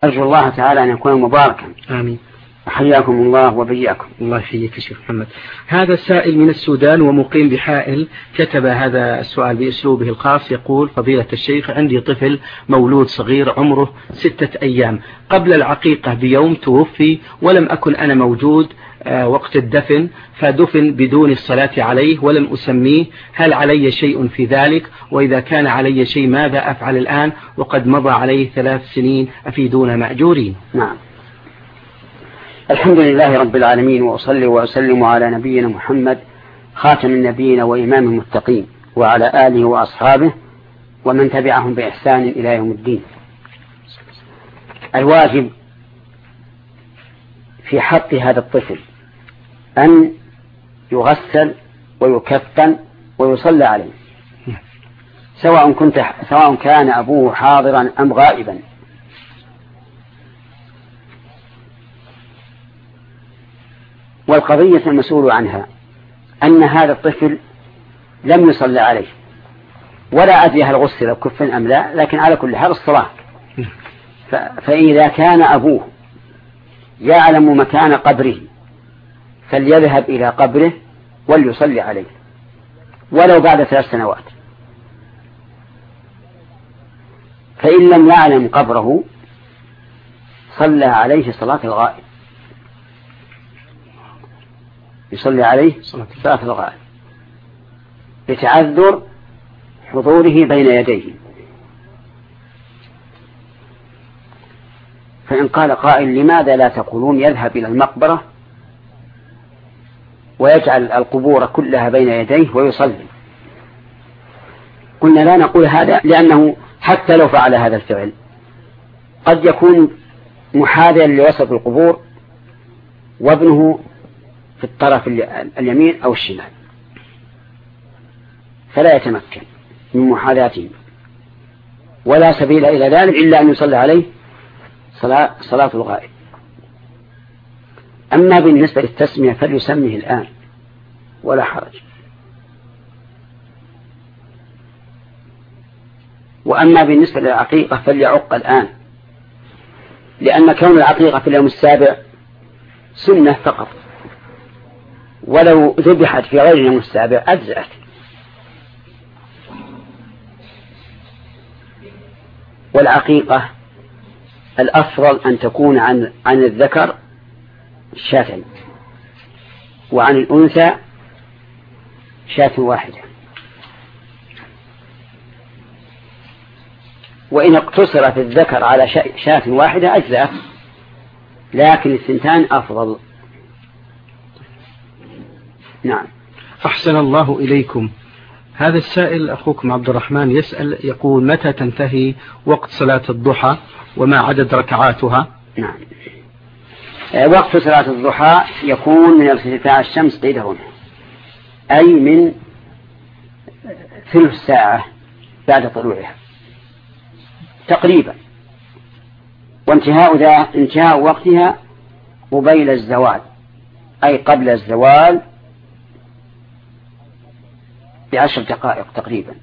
أرجو الله تعالى أن يكون مباركا. آمين. حياكم الله وبياكم. الله يحييك شيخ محمد. هذا السائل من السودان ومقيم بحائل كتب هذا السؤال بأسلوبه الخاص، يقول: فضيلة الشيخ، عندي طفل مولود صغير عمره 6 أيام، قبل العقيقة بيوم توفي ولم أكن أنا موجود وقت الدفن، فدفن بدون الصلاة عليه ولم أسميه، هل علي شيء في ذلك؟ وإذا كان علي شيء ماذا أفعل الآن وقد مضى عليه 3 سنين، أفيدونا مأجورين. نعم. الحمد لله رب العالمين، وأصلي وأسلم على نبينا محمد خاتم النبيين وإمام المتقين، وعلى آله وأصحابه ومن تبعهم بإحسان إلى يوم الدين. الواجب في حق هذا الطفل أن يغسل ويكفن ويصلى عليه، سواء كان أبوه حاضرا أم غائبا. والقضية المسؤول عنها أن هذا الطفل لم يصلى عليه، ولا أدري هل غسل أو كفن أم لا، لكن على كل حال الصلاة. فإذا كان أبوه يعلم مكان قبره فليذهب إلى قبره وليصلي عليه ولو بعد 3 سنوات. فإن لم يعلم قبره صلى عليه صلاة الغائب، يصلي عليه صلاة الغائب لتعذر حضوره بين يديه. فإن قال قائل: لماذا لا تقولون يذهب إلى المقبرة ويجعل القبور كلها بين يديه ويصلي؟ قلنا لا نقول هذا، لأنه حتى لو فعل هذا الفعل قد يكون محاذيا لوسط القبور وابنه في الطرف اليمين أو الشمال، فلا يتمكن من محاذاته، ولا سبيل إلى ذلك إلا أن يصلي عليه صلاة الغائب. أما بالنسبة للتسمية فليسميه الآن ولا حرج. وأما بالنسبة للعقيقة فليعق الآن، لأن كون العقيقة في اليوم 7 سنة فقط، ولو ذبحت في غير اليوم 7 أجزأت. والعقيقة الأفضل أن تكون عن الذكر 2 وعن الأنثى 1 وإن اقتصر في الذكر على 1 أجزأت، لكن 2 أفضل. نعم. أحسن الله إليكم. هذا السائل أخوكم عبد الرحمن يسأل، يقول: متى تنتهي وقت صلاة الضحى وما عدد ركعاتها؟ نعم. وقت صلاة الضحى يكون من ارتفاع الشمس قيد رمح، أي من ثلث ساعة بعد طلوعها تقريبا، وانتهاء وقتها قبيل الزوال، أي قبل الزوال ب10 دقائق تقريبا.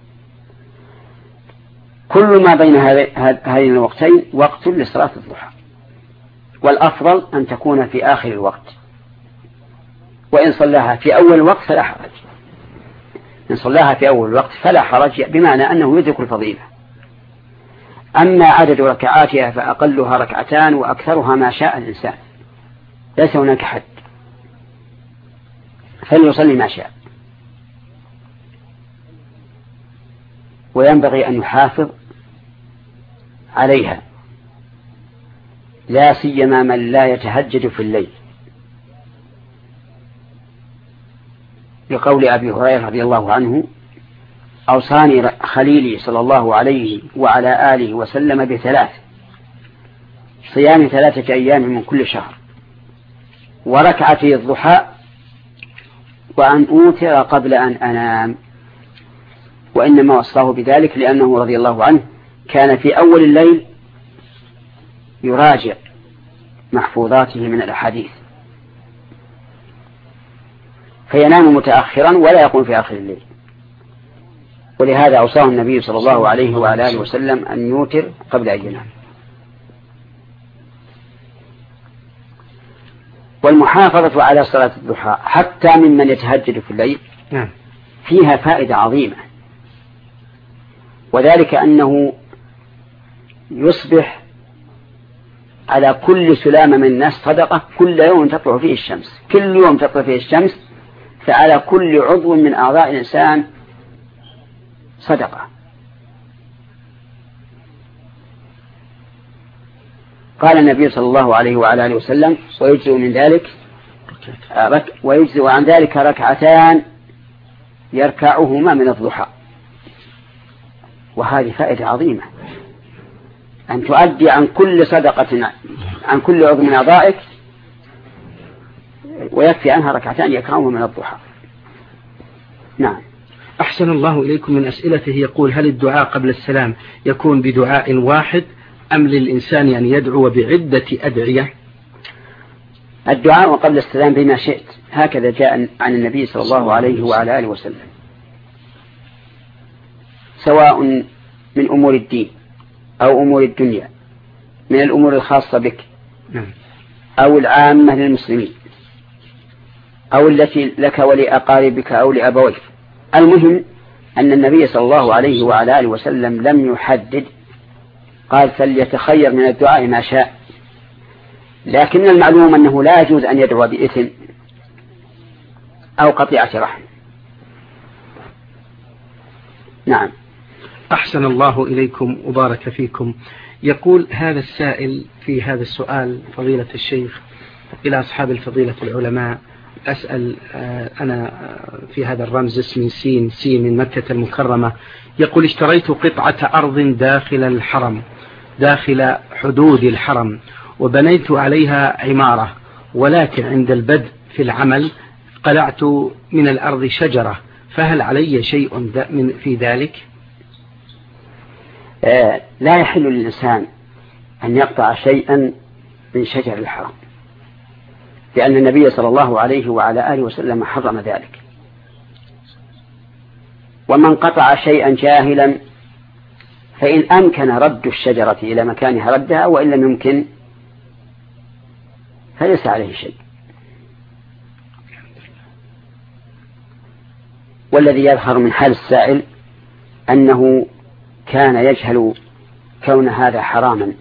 كل ما بين هذين الوقتين وقت لصلاة الضحى، والأفضل أن تكون في آخر الوقت، وإن صلاها في أول الوقت فلا حرج. إن صلاها في أول الوقت فلا حرج، بمعنى أنه يدرك الفضيلة. أما عدد ركعاتها فأقلها 2 وأكثرها ما شاء الإنسان، ليس هناك حد، فليصلي ما شاء. وينبغي أن يحافظ عليها، لا سيما من لا يتهجد في الليل، لقول أبي هريرة رضي الله عنه: أوصاني خليلي صلى الله عليه وعلى آله وسلم ب3: صيام 3 أيام من كل شهر، وركعتي الضحى، وأن أوتر قبل أن أنام. وإنما وصاه بذلك لأنه رضي الله عنه كان في أول الليل يراجع محفوظاته من الأحاديث، فينام متأخرا ولا يقوم في آخر الليل، ولهذا أوصاه النبي صلى الله عليه وعلى آله وسلم أن يوتر قبل أن ينام. والمحافظة على صلاة الضحى حتى ممن يتهجد في الليل فيها فائدة عظيمة، وذلك أنه يصبح على كل سلامة من الناس صدقة كل يوم تطلع فيه الشمس، كل يوم تطلع فيه الشمس، فعلى كل عضو من أعضاء الإنسان صدقة. قال النبي صلى الله عليه وعلى آله وسلم: ويجزئ عن ذلك ركعتان يركعهما من الضحى. وهذه فائدة عظيمة، أن تؤدي عن كل صدقة عن كل عضو من أعضائك ويكفي عنها ركعتان يركعهما من الضحى. نعم. أحسن الله إليكم. من أسئلته يقول: هل الدعاء قبل السلام يكون بدعاء واحد أم للإنسان أن يدعو بعدة أدعية؟ الدعاء قبل السلام بما شئت، هكذا جاء عن النبي صلى الله عليه وعلى آله وسلم، سواء من أمور الدين أو أمور الدنيا، من الأمور الخاصة بك أو العامة للمسلمين أو التي لك ولأقاربك أو لأبويك. المهم أن النبي صلى الله عليه وعلى آله وسلم لم يحدد، قال: فليتخير من الدعاء ما شاء، لكن المعلوم أنه لا يجوز أن يدعو بإثم أو قطيعة رحم. نعم. أحسن الله إليكم وبارك فيكم. يقول هذا السائل في هذا السؤال: فضيلة الشيخ، إلى أصحاب الفضيلة العلماء، أسأل أنا في هذا الرمز اسمي سين من مكة المكرمة. يقول: اشتريت قطعة أرض داخل الحرم، داخل حدود الحرم، وبنيت عليها عمارة، ولكن عند البدء في العمل قلعت من الأرض شجرة، فهل علي شيء في ذلك؟ لا يحل للإنسان أن يقطع شيئا من شجر الحرم، لأن النبي صلى الله عليه وعلى آله وسلم حرم ذلك. ومن قطع شيئا جاهلا فإن أمكن رد الشجرة إلى مكانها ردها، وإن لم يمكن فليس عليه شيء. والذي يظهر من حال السائل أنه كان يجهل كون هذا حراما،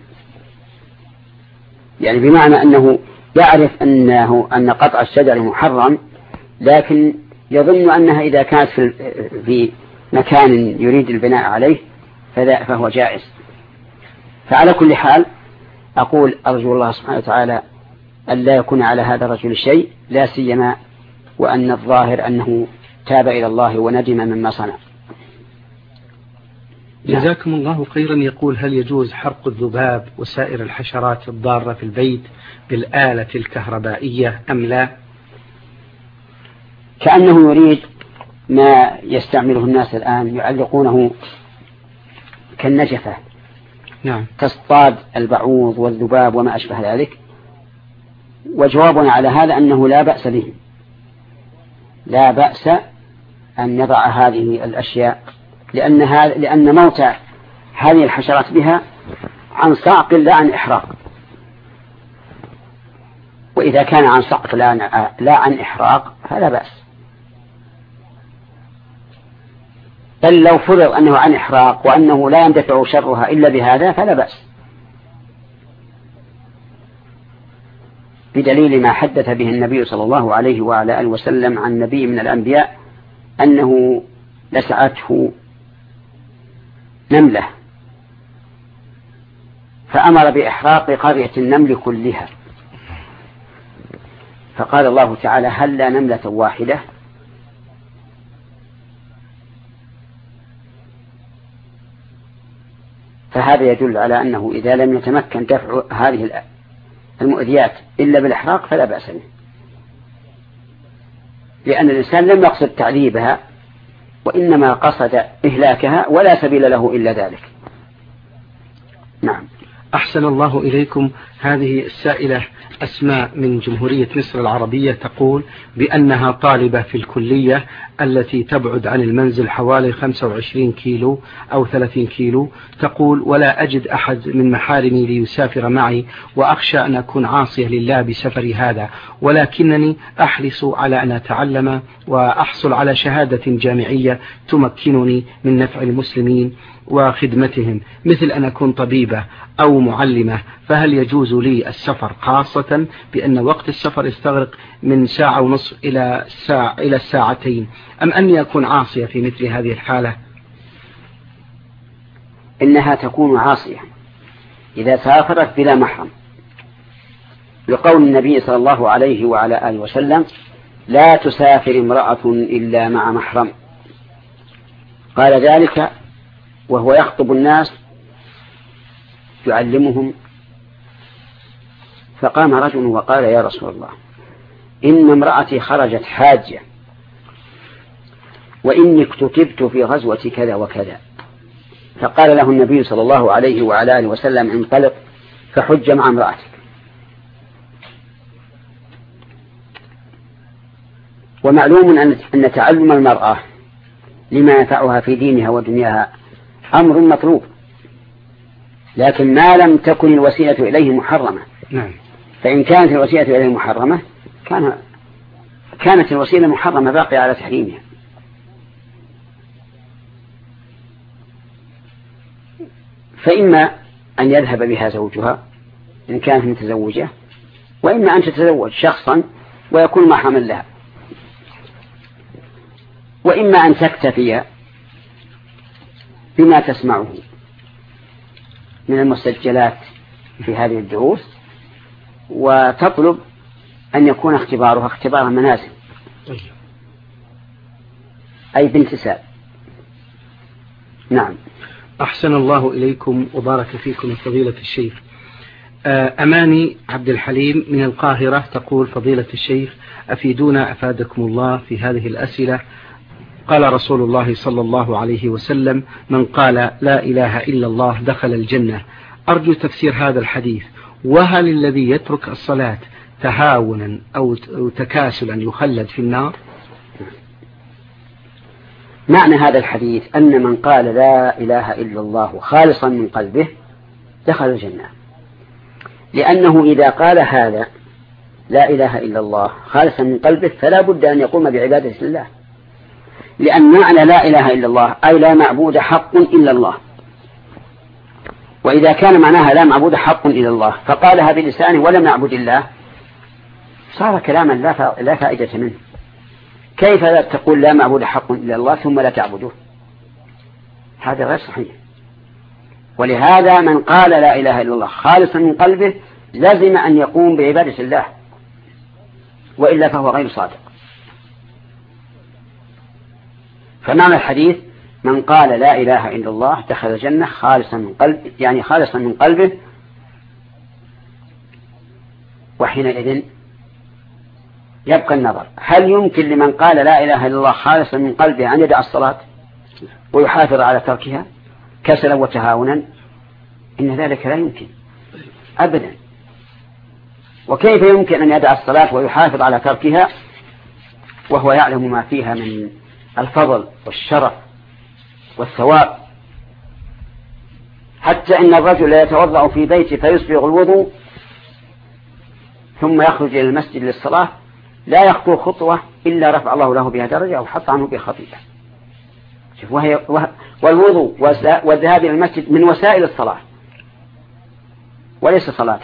يعني بمعنى أنه يعرف أن قطع الشجر محرم، لكن يظن أنها إذا كانت في مكان يريد البناء عليه فهو جائز. فعلى كل حال أقول: أرجو الله سبحانه وتعالى أن لا يكون على هذا الرجل شيء، لا سيما وأن الظاهر أنه تاب إلى الله وندم مما صنع. جزاكم الله خيرا. يقول: هل يجوز حرق الذباب وسائر الحشرات الضارة في البيت بالآلة الكهربائية أم لا؟ كأنه يريد ما يستعمله الناس الآن، يعلقونه كالنجفة، نعم، تصطاد البعوض والذباب وما أشبه ذلك. وجوابنا على هذا أنه لا بأس به، لا بأس أن يضع هذه الأشياء، لأن موت هذه الحشرات بها عن صعق لا عن إحراق. وإذا كان عن صعق لا عن إحراق فلا بأس. بل لو فرض أنه عن إحراق وأنه لا يندفع شرها إلا بهذا فلا بأس، بدليل ما حدث به النبي صلى الله عليه وعلى آله وسلم عن نبي من الأنبياء أنه لسعته نملة فأمر بإحراق قرية النمل كلها، فقال الله تعالى: هل نملة واحدة؟ فهذا يدل على أنه إذا لم يتمكن دفع هذه المؤذيات إلا بالإحراق فلا بأس به، لأن الإنسان لم يقصد تعذيبها وإنما قصد إهلاكها، ولا سبيل له إلا ذلك. نعم. أحسن الله إليكم. هذه السائلة أسماء من جمهورية مصر العربية تقول بأنها طالبة في الكلية التي تبعد عن المنزل حوالي 25 كيلو أو 30 كيلو. تقول: ولا أجد أحد من محارمي ليسافر معي، وأخشى أن أكون عاصية لله بسفري هذا، ولكنني أحرص على أن أتعلم وأحصل على شهادة جامعية تمكنني من نفع المسلمين وخدمتهم، مثل أن أكون طبيبة أو معلمة. فهل يجوز لي السفر، خاصة بأن وقت السفر يستغرق من ساعة ونصف إلى الساعتين، أم أني أكون عاصية في مثل هذه الحالة؟ إنها تكون عاصية إذا سافرت بلا محرم، لقول النبي صلى الله عليه وعلى آله وسلم: لا تسافر امرأة إلا مع محرم. قال ذلك وهو يخطب الناس يعلمهم، فقام رجل وقال: يا رسول الله، إن امرأتي خرجت حاجة، وإني اكتتبت في غزوة كذا وكذا. فقال له النبي صلى الله عليه وعلى آله وسلم: انطلق فحج مع امرأتك. ومعلوم أن تعلم المرأة لما ينفعها في دينها ودنياها أمر مطلوب، لكن ما لم تكن الوسيلة إليه محرمة. فإن كانت الوسيلة إليه محرمة كانت الوسيلة محرمة باقية على تحريمها. فإما أن يذهب بها زوجها إن كانت متزوجة، وإما أن تتزوج شخصا ويكون محرما لها، وإما أن تكتفي بما تسمعه من المسجلات في هذه الدروس، وتطلب أن يكون اختبارها اختبار منازل، أي بانتساب. نعم. أحسن الله إليكم وبارك فيكم فضيلة الشيخ. أماني عبد الحليم من القاهرة تقول: فضيلة الشيخ، أفيدونا أفادكم الله في هذه الأسئلة. قال رسول الله صلى الله عليه وسلم: من قال لا إله إلا الله دخل الجنة. أرجو تفسير هذا الحديث، وهل الذي يترك الصلاة تهاونا أو تكاسلا يخلد في النار؟ معنى هذا الحديث أن من قال لا إله إلا الله خالصا من قلبه دخل الجنة، لأنه إذا قال هذا لا إله إلا الله خالصا من قلبه فلا بد أن يقوم بعبادة الله، لأن معنى لا إله إلا الله أي لا معبود حق إلا الله. وإذا كان معناها لا معبود حق إلا الله فقالها بلسانه ولم يعبد الله صار كلاما لا فائدة منه. كيف لا تقول لا معبود حق إلا الله ثم لا تعبده؟ هذا غير صحيح. ولهذا من قال لا إله إلا الله خالصا من قلبه لازم أن يقوم بعبادة الله، وإلا فهو غير صادق. فمعنى الحديث: من قال لا إله إلا الله دخل الجنة خالصا من قلبه، يعني خالصا من قلبه. وحينئذ يبقى النظر، هل يمكن لمن قال لا إله إلا الله خالصا من قلبه أن يدع الصلاة ويحافظ على تركها كسلا وتهاونا؟ إن ذلك لا يمكن أبدا. وكيف يمكن أن يدع الصلاة ويحافظ على تركها وهو يعلم ما فيها من الفضل والشرف والثواب؟ حتى إن الرجل يتوضأ في بيته فيسبغ الوضوء ثم يخرج إلى المسجد للصلاة لا يخطو خطوة إلا رفع الله له بها درجة أو حط عنه بها خطيئة. والوضوء والذهاب إلى المسجد من وسائل الصلاة وليس صلاة.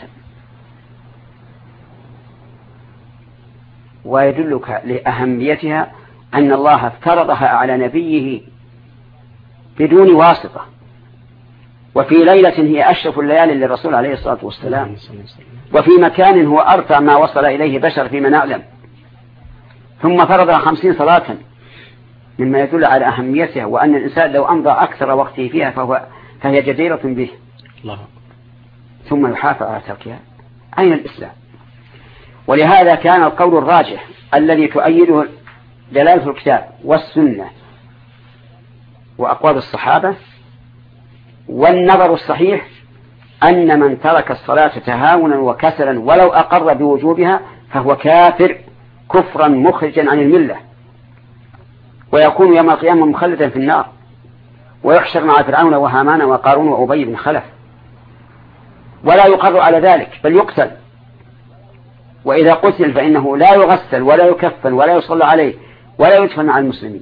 ويدلك لأهميتها أن الله افترضها على نبيه بدون واسطة، وفي ليلة هي أشرف الليالي للرسول عليه الصلاة والسلام، وفي مكان هو أرفع ما وصل إليه بشر فيما نعلم، ثم فرضها 50 صلاة، مما يدل على أهميتها، وأن الإنسان لو أمضى أكثر وقته فيها فهي جديرة به. الله. ثم يحافظ على تركها. أين الإسلام؟ ولهذا كان القول الراجح الذي تؤيده دلالة الكتاب والسنة وأقوال الصحابة والنظر الصحيح أن من ترك الصلاة تهاونا وكسلا ولو أقر بوجوبها فهو كافر كفرا مخرجا عن الملة، ويكون يوم القيامة مخلدا في النار، ويحشر مع فرعون وهامان وقارون وأبي بن خلف، ولا يقر على ذلك بل يقتل. وإذا قتل فإنه لا يغسل ولا يكفن ولا يصلى عليه ولا يدفن مع المسلمين،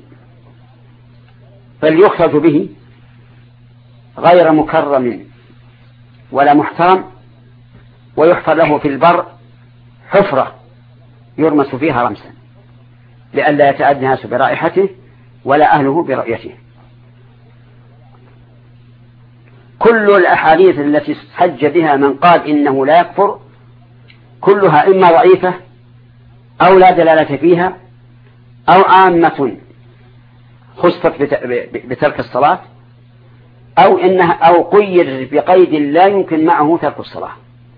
بل يخرج به غير مكرم ولا محترم، ويحفر له في البر حفرة يرمس فيها رمسا لئلا يتعدى الناس برائحته ولا أهله برؤيته. كل الأحاديث التي حج بها من قال إنه لا يكفر كلها إما ضعيفة أو لا دلالة فيها أو عامة خصت بترك الصلاة أو قيد بقيد لا يمكن معه ترك الصلاة.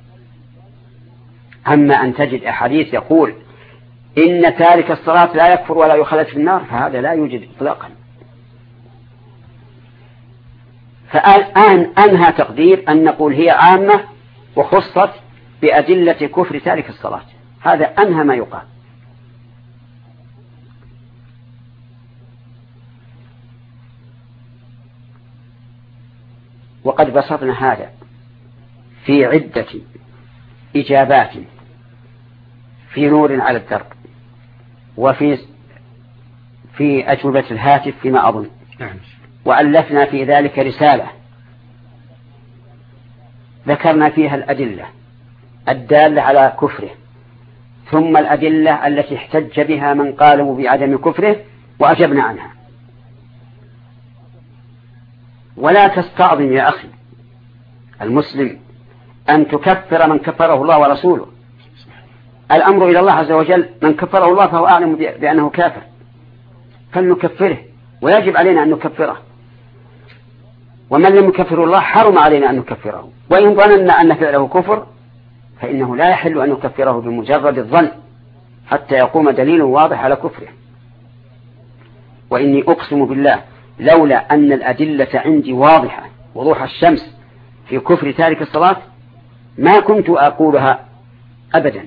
أما أن تجد أحاديث يقول إن تارك الصلاة لا يكفر ولا يخلد في النار فهذا لا يوجد إطلاقا. فالآن أنهى تقدير أن نقول هي عامة وخصت بأدلة كفر تارك الصلاة، هذا أنهى ما يقال. وقد بسطنا هذا في عدة إجابات في نور على الدرب وفي أجوبة الهاتف فيما أظن، وألفنا في ذلك رسالة ذكرنا فيها الأدلة الدالة على كفره، ثم الأدلة التي احتج بها من قالوا بعدم كفره وأجبنا عنها. ولا تستعظم يا أخي المسلم أن تكفر من كفره الله ورسوله، الأمر إلى الله عز وجل، من كفره الله فهو أعلم بأنه كافر فلنكفره، ويجب علينا أن نكفره، ومن لم يكفر الله حرم علينا أن نكفره. وإن ظننا أن فعله كفر فإنه لا يحل أن نكفره بمجرد الظن حتى يقوم دليل واضح على كفره. وإني أقسم بالله لولا أن الأدلة عندي واضحة وضوح الشمس في كفر تارك الصلاة ما كنت أقولها أبدا.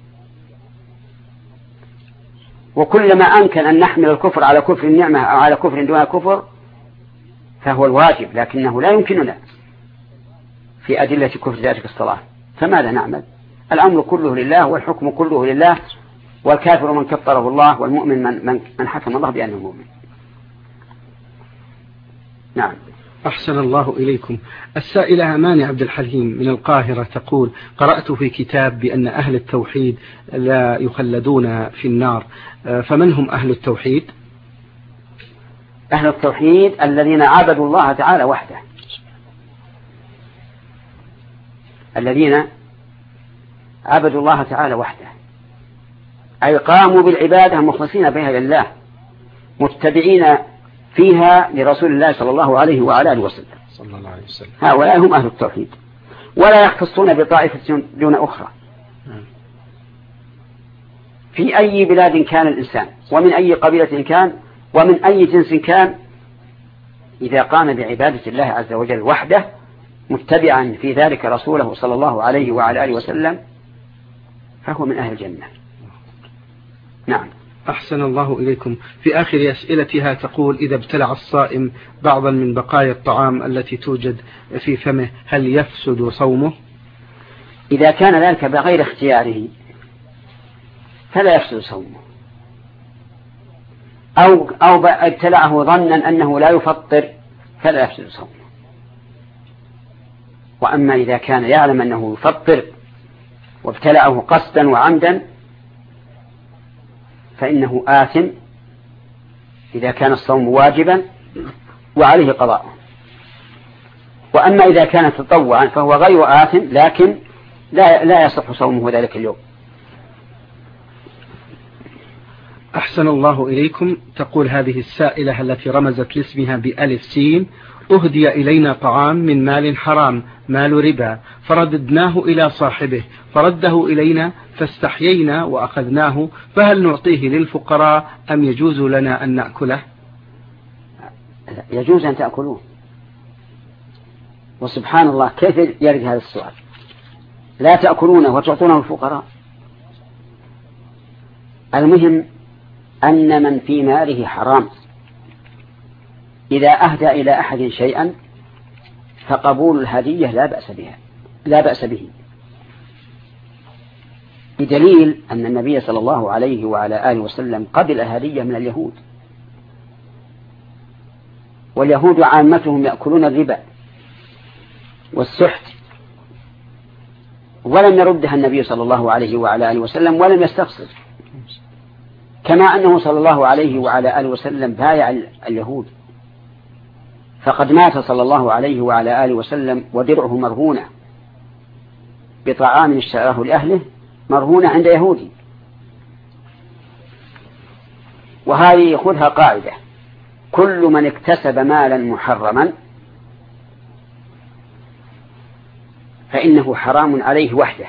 وكلما أمكن أن نحمل الكفر على كفر النعمة أو على كفر دون كفر فهو الواجب، لكنه لا يمكننا في أدلة كفر تارك الصلاة. فماذا نعمل؟ الأمر كله لله والحكم كله لله، والكافر من كفره الله والمؤمن من حكم الله بأنه مؤمن. نعم. أحسن الله إليكم. السائلة أماني عبد الحليم من القاهرة تقول: قرأت في كتاب بأن أهل التوحيد لا يخلدون في النار، فمن هم أهل التوحيد؟ أهل التوحيد الذين عبدوا الله تعالى وحده، الذين عبدوا الله تعالى وحده، أي قاموا بالعبادة مخلصين بها لله متبعين فيها لرسول الله صلى الله عليه وعلى آله وسلم. هؤلاء هم أهل التوحيد، ولا يختصون بطائفة دون أخرى في أي بلاد كان الإنسان ومن أي قبيلة كان ومن أي جنس كان، إذا قام بعبادة الله عز وجل وحده متبعا في ذلك رسوله صلى الله عليه وعلى آله وسلم فهو من أهل الجنة. نعم. أحسن الله إليكم. في آخر أسئلتها تقول: إذا ابتلع الصائم بعضا من بقايا الطعام التي توجد في فمه هل يفسد صومه؟ إذا كان ذلك بغير اختياره فلا يفسد صومه، أو ابتلعه ظنا أنه لا يفطر فلا يفسد صومه. وأما إذا كان يعلم أنه يفطر وابتلعه قصدا وعمدا فإنه آثم إذا كان الصوم واجبا وعليه قضاء. وأما إذا كان تطوعا فهو غير آثم لكن لا يصح صومه ذلك اليوم. أحسن الله إليكم. تقول هذه السائلة التي رمزت لاسمها بألف سين: أهدي إلينا طعام من مال حرام مال ربا فرددناه إلى صاحبه فرده إلينا فاستحيينا وأخذناه، فهل نعطيه للفقراء أم يجوز لنا أن نأكله؟ يجوز أن تأكلوه، وسبحان الله كيف يرد هذا السؤال؟ لا تأكلونه وتعطونه الفقراء. المهم أن من في ماله حرام إذا أهدى إلى أحد شيئا فقبول الهدية لا بأس به، بدليل أن النبي صلى الله عليه وعلى آله وسلم قبل الهدية من اليهود، واليهود عامتهم يأكلون الربا والسحت، ولم يردها النبي صلى الله عليه وعلى آله وسلم ولم يستفسر، كما أنه صلى الله عليه وعلى آله وسلم بايع اليهود، فقد مات صلى الله عليه وعلى آله وسلم ودرعه مرهونة بطعام اشتراه لأهله، مرهونة عند يهودي. وهذه خذها قاعدة: كل من اكتسب مالا محرما فإنه حرام عليه وحده،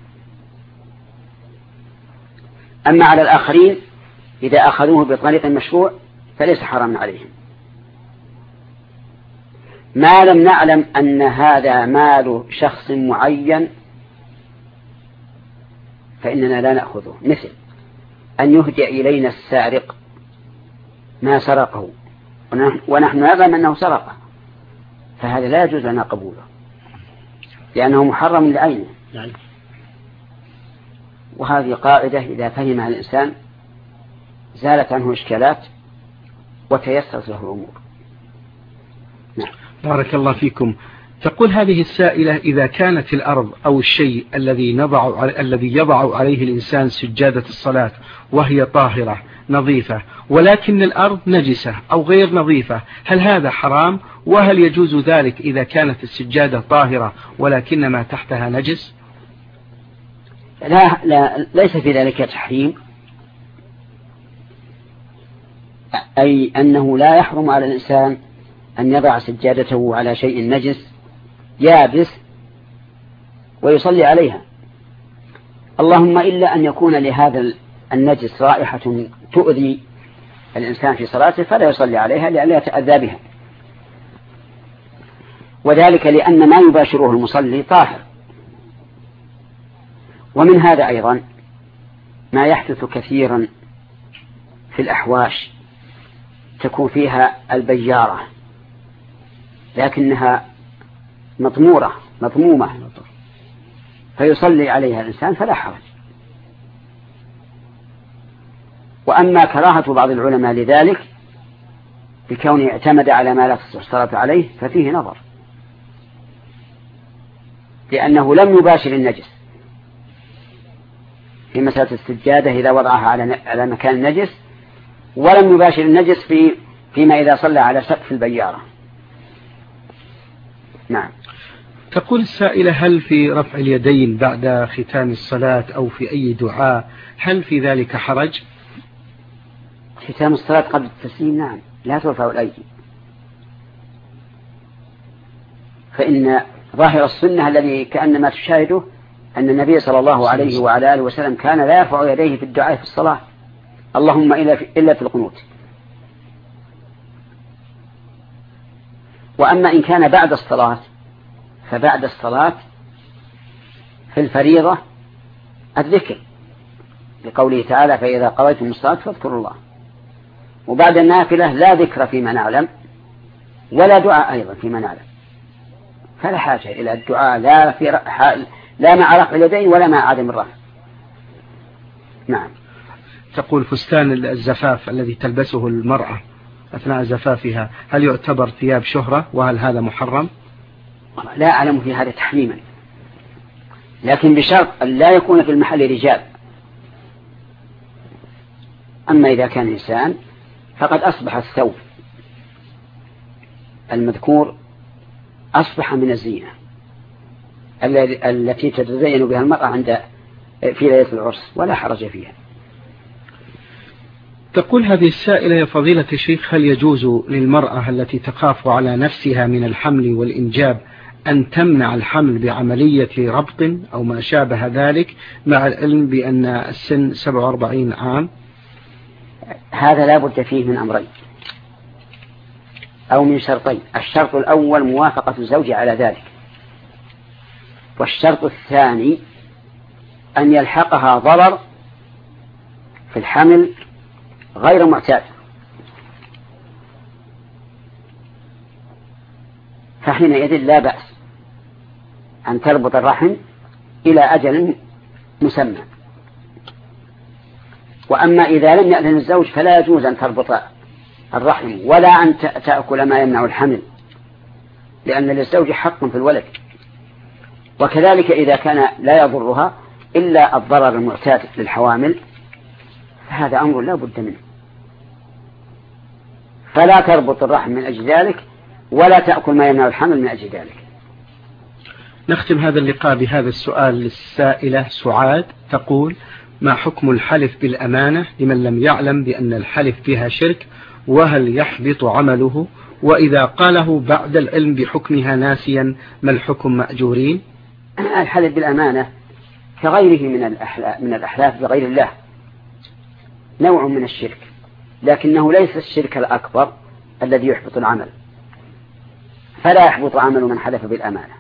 أما على الآخرين إذا أخذوه بطريق مشروع فليس حراما عليهم، ما لم نعلم أن هذا مال شخص معين فإننا لا نأخذه، مثل أن يهدي إلينا السارق ما سرقه ونحن نعلم أنه سرقه، فهذا لا يجوز لنا قبوله لأنه محرم لعينه. وهذه قاعدة إذا فهمها الإنسان زالت عنه إشكالات وتيسرت له الأمور. نعم. بارك الله فيكم. تقول هذه السائلة: إذا كانت الأرض أو الشيء الذي يضع عليه الإنسان سجادة الصلاة وهي طاهرة نظيفة، ولكن الأرض نجسة أو غير نظيفة، هل هذا حرام؟ وهل يجوز ذلك إذا كانت السجادة طاهرة ولكن ما تحتها نجس؟ لا، ليس في ذلك تحريم، أي أنه لا يحرم على الإنسان أن يضع سجادته على شيء نجس يابس ويصلي عليها، اللهم إلا أن يكون لهذا النجس رائحة تؤذي الإنسان في صلاته فلا يصلي عليها لئلا يتأذى بها، وذلك لأن ما يباشره المصلي طاهر. ومن هذا أيضا ما يحدث كثيرا في الأحواش تكون فيها البيارة لكنها مضمومة فيصلي عليها الإنسان فلا حرج. وأما كراهة بعض العلماء لذلك بكونه اعتمد على ما لا تصح الصلاة عليه ففيه نظر، لأنه لم يباشر النجس في مسألة السجادة إذا وضعها على مكان نجس، ولم يباشر النجس فيما إذا صلى على سقف البيارة. نعم. تقول السائلة: هل في رفع اليدين بعد ختام الصلاة أو في أي دعاء هل في ذلك حرج؟ ختام الصلاة قبل التسليم نعم لا ترفع الأيدي، فإن ظاهر السنة الذي كأنما تشاهده أن النبي صلى الله عليه وعلى آله وسلم كان لا يرفع يديه في الدعاء في الصلاة، اللهم إلا في القنوت. وأما إن كان بعد الصلاة فبعد الصلاة في الفريضة الذكر لقوله تعالى: فإذا قضيتم الصلاة فاذكروا الله. وبعد النافلة لا ذكر فيما نعلم ولا دعاء أيضا فيما نعلم، فلا حاجة إلى الدعاء لا مع رفع اليدين ولا مع عدم الرفع. نعم. تقول: فستان الزفاف الذي تلبسه المرأة أثناء زفافها هل يعتبر ثياب شهرة وهل هذا محرم؟ لا أعلم في هذا تحريما، لكن بشرط أن لا يكون في المحل رجال. أما إذا كان إنسان فقد أصبح الثوب المذكور أصبح من الزينة التي تتزين بها المرأة في ليلة العرس ولا حرج فيها. تقول هذه السائلة: يا فضيلة الشيخ، هل يجوز للمرأة التي تخاف على نفسها من الحمل والإنجاب أن تمنع الحمل بعملية ربط أو ما شابه ذلك مع العلم بأن السن 47 عام؟ هذا لا بد فيه من أمرين: أو من شرطين: الشرط الأول موافقة الزوج على ذلك، والشرط الثاني أن يلحقها ضرر في الحمل غير معتاد، فحينئذ لا بأس أن تربط الرحم إلى أجل مسمى. وأما إذا لم يأذن الزوج فلا يجوز أن تربط الرحم ولا أن تأكل ما يمنع الحمل، لأن للزوج حق في الولد. وكذلك إذا كان لا يضرها إلا الضرر المعتاد للحوامل فهذا أمر لا بد منه، فلا تربط الرحم من أجل ذلك ولا تأكل ما يمنع الحمل من أجل ذلك. نختم هذا اللقاء بهذا السؤال للسائلة سعاد، تقول: ما حكم الحلف بالأمانة لمن لم يعلم بأن الحلف بها شرك، وهل يحبط عمله؟ وإذا قاله بعد العلم بحكمها ناسيا ما الحكم مأجورين؟ الحلف بالأمانة كغيره من الأحلاف بغير الله نوع من الشرك، لكنه ليس الشرك الأكبر الذي يحبط العمل، فلا يحبط عمل من حلف بالأمانة.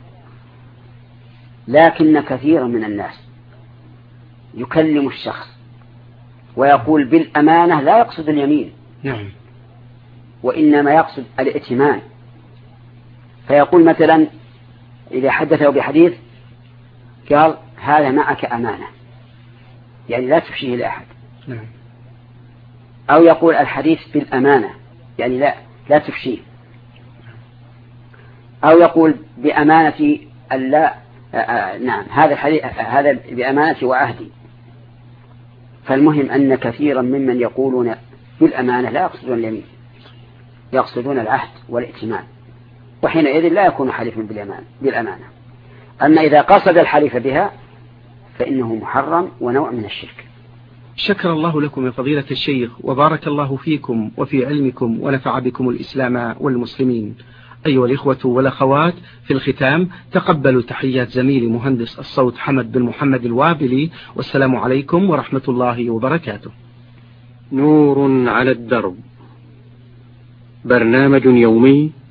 لكن كثيرا من الناس يكلم الشخص ويقول بالأمانة لا يقصد اليمين، نعم، وإنما يقصد الائتمان، فيقول مثلا إذا حدثه بحديث قال: هذا معك أمانة، يعني لا تفشيه لأحد. نعم. أو يقول الحديث بالأمانة، يعني لا تفشيه. أو يقول بأمانة ألا نعم هذا بأمانة وعهدي. فالمهم أن كثيرا ممن يقولون بالأمانة لا يقصدون اليمين، يقصدون العهد والائتمان، وحينئذ لا يكون حليفا بالأمانة. أما إذا قصد الحليف بها فإنه محرم ونوع من الشرك. شكر الله لكم يا فضيلة الشيخ، وبارك الله فيكم وفي علمكم ونفع بكم الإسلام والمسلمين. أيها الإخوة والأخوات، في الختام تقبلوا تحيات زميلي مهندس الصوت حمد بن محمد الوابلي، والسلام عليكم ورحمة الله وبركاته. نور على الدرب، برنامج يومي